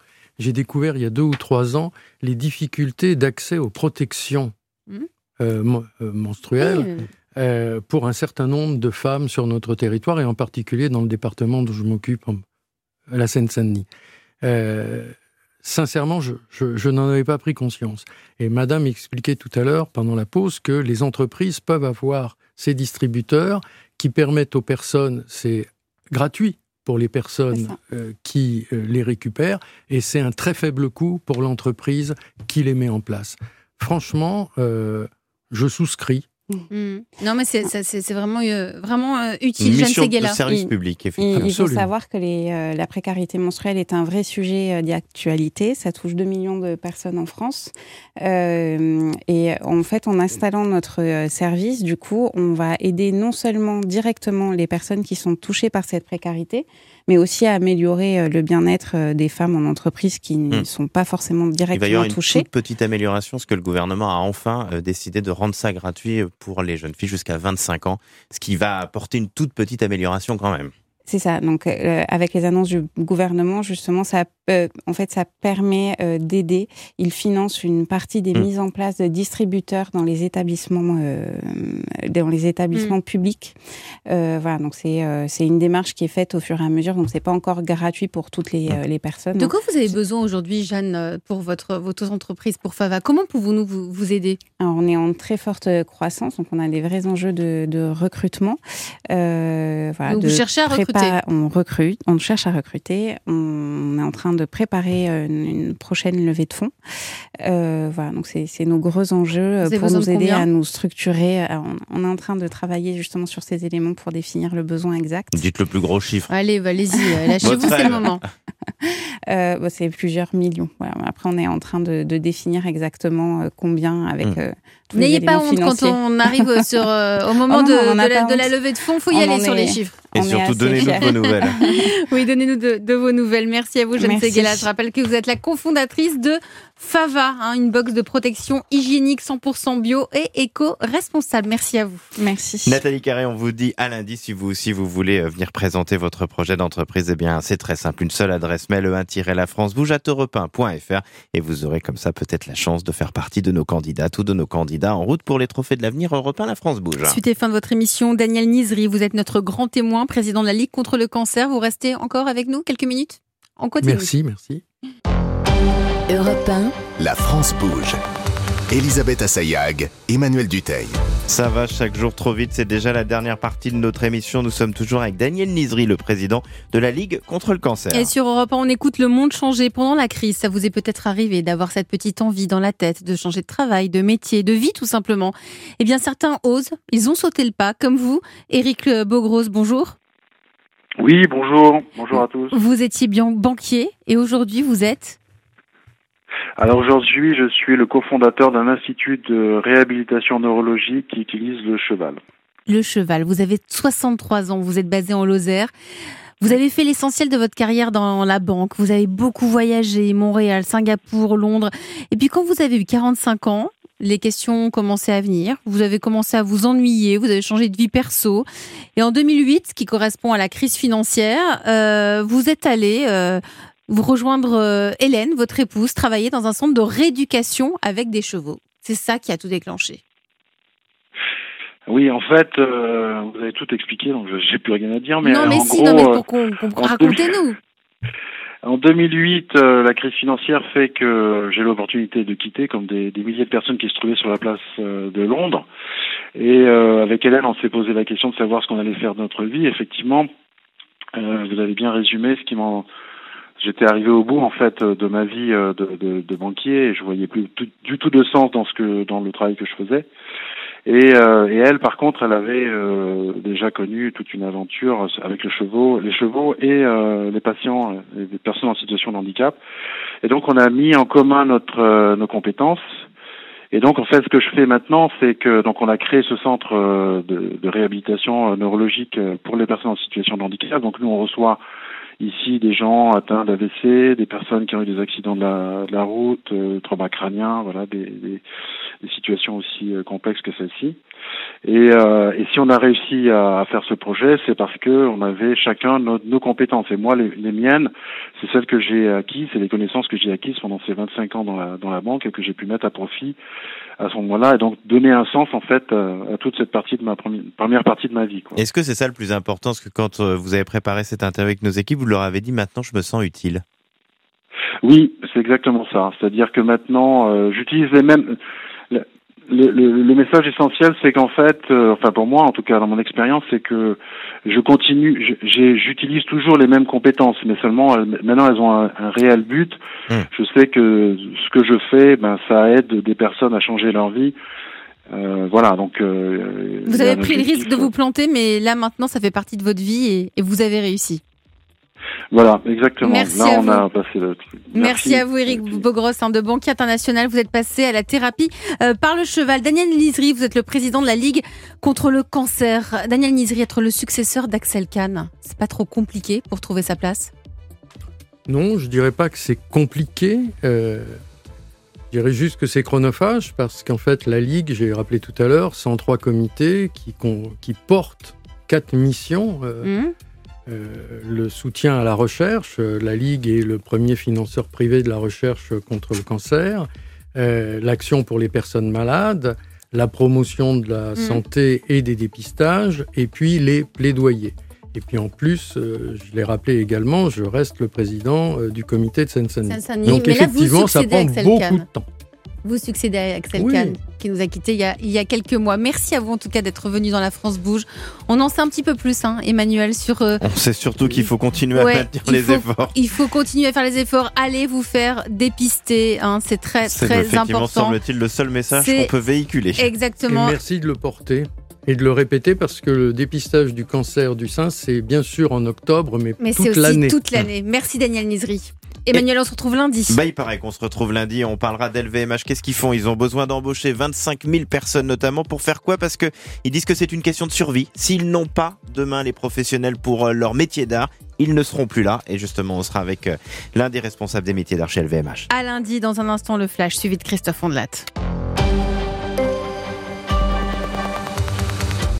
Speaker 5: les difficultés d'accès aux protections menstruelles pour un certain nombre de femmes sur notre territoire, et en particulier dans le département dont je m'occupe, la Seine-Saint-Denis. Sincèrement, je n'en avais pas pris conscience. Et Madame expliquait tout à l'heure, pendant la pause, que les entreprises peuvent avoir ces distributeurs qui permettent aux personnes, c'est gratuit pour les personnes qui les récupèrent, et c'est un très faible coût pour l'entreprise qui les met en place. Franchement, je souscris.
Speaker 3: Non, mais c'est vraiment utile.
Speaker 4: Une mission de service public, effectivement.
Speaker 7: Il faut savoir que la précarité menstruelle est un vrai sujet d'actualité. Ça touche 2 millions de personnes en France. Et en fait, en installant notre service, du coup, on va aider non seulement directement les personnes qui sont touchées par cette précarité, mais aussi à améliorer le bien-être des femmes en entreprise qui ne sont pas forcément directement touchées. Il va y avoir
Speaker 4: une toute petite amélioration, parce que le gouvernement a enfin décidé de rendre ça gratuit pour les jeunes filles jusqu'à 25 ans, ce qui va apporter une toute petite amélioration quand même.
Speaker 7: C'est ça. Donc, avec les annonces du gouvernement, justement, ça permet d'aider. Il finance une partie des mises en place de distributeurs dans les établissements, publics. Voilà. Donc, c'est une démarche qui est faite au fur et à mesure. Donc, c'est pas encore gratuit pour toutes les personnes.
Speaker 3: De quoi vous avez besoin aujourd'hui, Jeanne, pour votre entreprise, pour Fava ? Comment pouvons-nous vous aider ?
Speaker 7: Alors, on est en très forte croissance. Donc, on a des vrais enjeux de recrutement.
Speaker 3: Voilà, donc, vous cherchez à recruter ?
Speaker 7: On cherche à recruter. On est en train de préparer une prochaine levée de fonds. Voilà, donc c'est nos gros enjeux pour nous aider à nous structurer. On est en train de travailler justement sur ces éléments pour définir le besoin exact.
Speaker 4: Dites le plus gros chiffre.
Speaker 3: Allez, lâchez-vous, c'est le moment.
Speaker 7: C'est plusieurs millions. Voilà. Après, on est en train de définir exactement combien avec...
Speaker 3: N'ayez pas honte quand on arrive au moment de la levée de fonds. Il faut y aller sur les chiffres.
Speaker 4: Et surtout, donnez-nous de vos nouvelles.
Speaker 3: Oui, donnez-nous de vos nouvelles. Merci à vous, Jeanne Seguela. Je rappelle que vous êtes la cofondatrice de Fava, une box de protection hygiénique 100% bio et éco-responsable. Merci à vous.
Speaker 7: Merci.
Speaker 4: Nathalie Carré, on vous dit à lundi si vous aussi vous voulez venir présenter votre projet d'entreprise. Eh bien, c'est très simple. Une seule adresse mail, e1-lafrancebouge@europe1.fr, et vous aurez comme ça peut-être la chance de faire partie de nos candidates ou de nos candidats en route pour les trophées de l'avenir Europe 1 La France Bouge.
Speaker 3: Suite et fin de votre émission, Daniel Nizri, vous êtes notre grand témoin, président de la Ligue contre le cancer. Vous restez encore avec nous quelques minutes ? On continue.
Speaker 5: Merci.
Speaker 2: Europe 1, La France Bouge. Elisabeth Assayag, Emmanuel Dutheil.
Speaker 4: Ça va chaque jour trop vite, c'est déjà la dernière partie de notre émission. Nous sommes toujours avec Daniel Nizri, le président de la Ligue contre le cancer.
Speaker 3: Et sur Europe 1, on écoute le monde changer pendant la crise. Ça vous est peut-être arrivé d'avoir cette petite envie dans la tête, de changer de travail, de métier, de vie tout simplement. Eh bien certains osent, ils ont sauté le pas, comme vous. Éric Bogros, bonjour.
Speaker 9: Oui, bonjour à tous.
Speaker 3: Vous étiez bien banquier et aujourd'hui vous êtes
Speaker 9: Alors aujourd'hui, je suis le cofondateur d'un institut de réhabilitation neurologique qui utilise le cheval.
Speaker 3: Le cheval, vous avez 63 ans, vous êtes basé en Lozère. Vous avez fait l'essentiel de votre carrière dans la banque, vous avez beaucoup voyagé, Montréal, Singapour, Londres. Et puis quand vous avez eu 45 ans, les questions ont commencé à venir, vous avez commencé à vous ennuyer, vous avez changé de vie perso. Et en 2008, ce qui correspond à la crise financière, vous êtes allé vous rejoindre Hélène, votre épouse, travailler dans un centre de rééducation avec des chevaux. C'est ça qui a tout déclenché.
Speaker 9: Oui, en fait, vous avez tout expliqué, donc j'ai plus rien à dire. Mais
Speaker 3: racontez-nous.
Speaker 9: En 2008, la crise financière fait que j'ai l'opportunité de quitter, comme des milliers de personnes qui se trouvaient sur la place de Londres. Et avec Hélène, on s'est posé la question de savoir ce qu'on allait faire de notre vie. Effectivement, vous avez bien résumé J'étais arrivé au bout en fait de ma vie de banquier et je voyais plus du tout de sens dans le travail que je faisais. Et elle, par contre, elle avait déjà connu toute une aventure avec les chevaux et les patients, les personnes en situation de handicap. Et donc, on a mis en commun nos compétences. Et donc, en fait, ce que je fais maintenant, c'est que donc on a créé ce centre de réhabilitation neurologique pour les personnes en situation de handicap. Donc, nous, on reçoit ici des gens atteints d'AVC, des personnes qui ont eu des accidents de la route, trauma crânien, voilà, des situations aussi complexes que celle-ci. Et si on a réussi à faire ce projet, c'est parce que on avait chacun nos compétences. Et moi, les miennes, c'est celles que j'ai acquises, c'est les connaissances que j'ai acquises pendant ces 25 ans dans la banque et que j'ai pu mettre à profit à ce moment-là, et donc donner un sens en fait à toute cette partie de ma première partie de ma vie, quoi.
Speaker 4: Est-ce que c'est ça le plus important, parce que quand vous avez préparé cette interview avec nos équipes, vous leur avez dit maintenant je me sens utile?
Speaker 9: Oui, c'est exactement ça. C'est-à-dire que maintenant j'utilise les mêmes. Le message essentiel, c'est qu'en fait, enfin pour moi en tout cas dans mon expérience, c'est que j'utilise toujours les mêmes compétences, mais seulement maintenant elles ont un réel but. Je sais que ce que je fais, ça aide des personnes à changer leur vie. Voilà, donc.
Speaker 3: Vous avez pris le risque de vous planter, mais là maintenant, ça fait partie de votre vie et vous avez réussi.
Speaker 9: Voilà, exactement.
Speaker 3: Merci
Speaker 9: là,
Speaker 3: on
Speaker 9: a passé le truc.
Speaker 3: Merci à vous, Éric Bogros, de Banquier International. Vous êtes passé à la thérapie par le cheval. Daniel Nizri, vous êtes le président de la Ligue contre le cancer. Daniel Nizri, être le successeur d'Axel Kahn, c'est pas trop compliqué pour trouver sa place?
Speaker 5: Non, je dirais pas que c'est compliqué. Je dirais juste que c'est chronophage parce qu'en fait, la Ligue, j'ai rappelé tout à l'heure, 103 comités qui portent 4 missions. Le soutien à la recherche, la Ligue est le premier financeur privé de la recherche contre le cancer, l'action pour les personnes malades, la promotion de la santé et des dépistages, et puis les plaidoyers. Et puis en plus, je l'ai rappelé également, je reste le président du comité de Seine-Saint-Denis. Donc
Speaker 3: mais
Speaker 5: effectivement,
Speaker 3: là,
Speaker 5: ça prend beaucoup de temps.
Speaker 3: Vous succédez à Axel Kahn, qui nous a quittés il y a quelques mois. Merci à vous en tout cas d'être venu dans La France Bouge. On en sait un petit peu plus, Emmanuel, sur...
Speaker 4: On sait surtout qu'il faut continuer à maintenir les efforts.
Speaker 3: Il faut continuer à faire les efforts. Allez vous faire dépister, c'est très
Speaker 4: effectivement,
Speaker 3: important.
Speaker 4: Semble-t-il, le seul message qu'on peut véhiculer.
Speaker 3: Exactement.
Speaker 5: Et merci de le porter. Et de le répéter parce que le dépistage du cancer du sein, c'est bien sûr en octobre, mais toute l'année.
Speaker 3: Toute l'année. Merci Daniel Nizri. Emmanuel, on se retrouve lundi.
Speaker 4: Il paraît qu'on se retrouve lundi. On parlera d'LVMH. Qu'est-ce qu'ils font? Ils ont besoin d'embaucher 25 000 personnes notamment. Pour faire quoi? Parce qu'ils disent que c'est une question de survie. S'ils n'ont pas demain les professionnels pour leur métier d'art, ils ne seront plus là. Et justement, on sera avec l'un des responsables des métiers d'art chez LVMH.
Speaker 3: À lundi, dans un instant, le flash suivi de Christophe Ondelat.